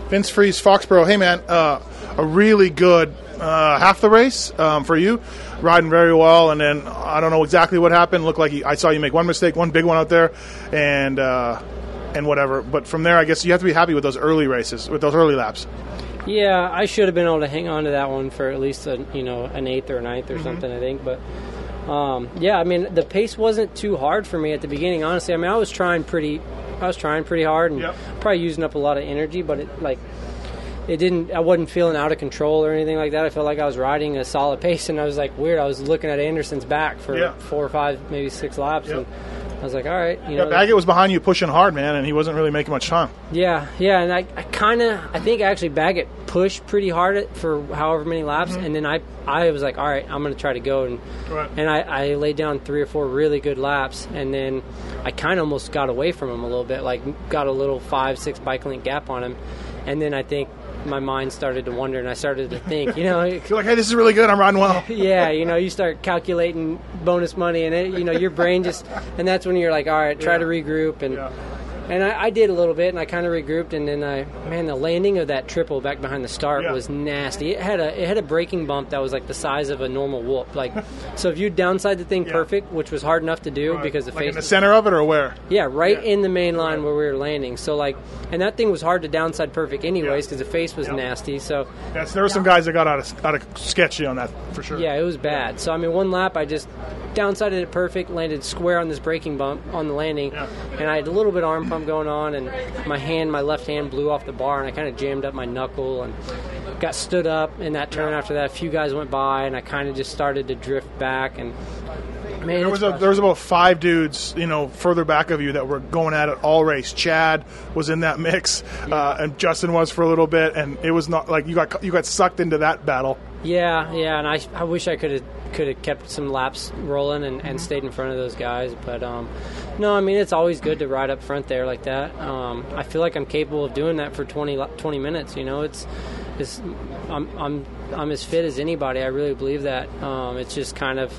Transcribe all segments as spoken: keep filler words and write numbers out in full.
Vince Freeze, Foxborough. Hey, man, uh, a really good uh, half the race um, for you, riding very well, and then I don't know exactly what happened. Looked like he, I saw you make one mistake, one big one out there, and uh, and whatever. But from there, I guess you have to be happy with those early races, with those early laps. Yeah, I should have been able to hang on to that one for at least a, you know an eighth or a ninth or mm-hmm. something, I think. But um, yeah, I mean the pace wasn't too hard for me at the beginning. Honestly, I mean I was trying pretty. I was trying pretty hard and yep. probably using up a lot of energy, but it like it didn't. I wasn't feeling out of control or anything like that. I felt like I was riding a solid pace, and I was like weird. I was looking at Anderson's back for yep. four or five, maybe six laps, yep. and I was like, all right, you yeah, know. Baggett was behind you pushing hard, man, and he wasn't really making much time. Yeah, yeah, and I, I kind of, I think actually Baggett pushed pretty hard at, for however many laps, mm-hmm. and then I, I was like, all right, I'm going to try to go, and right. and I, I laid down three or four really good laps, and then I kind of almost got away from him a little bit, like got a little five, six bike length gap on him, and then I think my mind started to wander, and I started to think, you know. You're like, hey, this is really good. I'm riding well. Yeah, you know, you start calculating bonus money, and, it, you know, your brain just, and that's when you're like, all right, try yeah. to regroup. And yeah. and I, I did a little bit, and I kind of regrouped, and then I, man, the landing of that triple back behind the start yeah. was nasty. It had a it had a braking bump that was like the size of a normal whoop. Like, so if you downside the thing yeah. perfect, which was hard enough to do right. because the like face in the center of it or where? Yeah, right yeah. in the main line right. where we were landing. So like, and that thing was hard to downside perfect anyways because yeah. the face was yep. nasty. So yes, there were some guys that got out of out of sketchy on that for sure. Yeah, it was bad. So I mean, one lap I just downsided it perfect, landed square on this braking bump on the landing, yeah. and I had a little bit of arm pump going on, and my hand, my left hand blew off the bar, and I kind of jammed up my knuckle and got stood up in that turn. Yeah. After that, a few guys went by, and I kind of just started to drift back, and man, there was a, there was about five dudes, you know, further back of you that were going at it all race. Chad was in that mix, yeah. uh, and Justin was for a little bit, and it was not like you got you got sucked into that battle. Yeah, yeah, and I, I wish I could have could have kept some laps rolling and, and stayed in front of those guys, but um, no, I mean it's always good to ride up front there like that. Um, I feel like I'm capable of doing that for twenty, twenty minutes. You know, it's it's I'm I'm I'm as fit as anybody. I really believe that. Um, it's just kind of.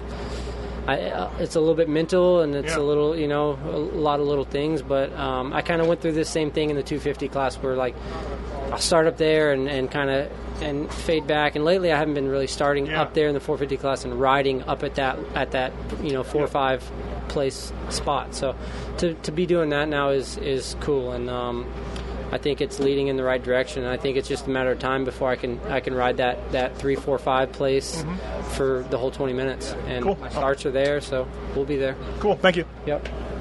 I, uh, it's a little bit mental, and it's yeah. a little, you know, a lot of little things. But um, I kind of went through this same thing in the two fifty class, where like I start up there and, and kind of and fade back. And lately, I haven't been really starting yeah. up there in the four fifty class and riding up at that at that you know four or five place spot. So to to be doing that now is is cool, and um, I think it's leading in the right direction. And I think it's just a matter of time before I can I can ride that, that three, four, five place mm-hmm. for the whole twenty minutes. And cool. my starts are there, so we'll be there. Cool. Thank you. Yep.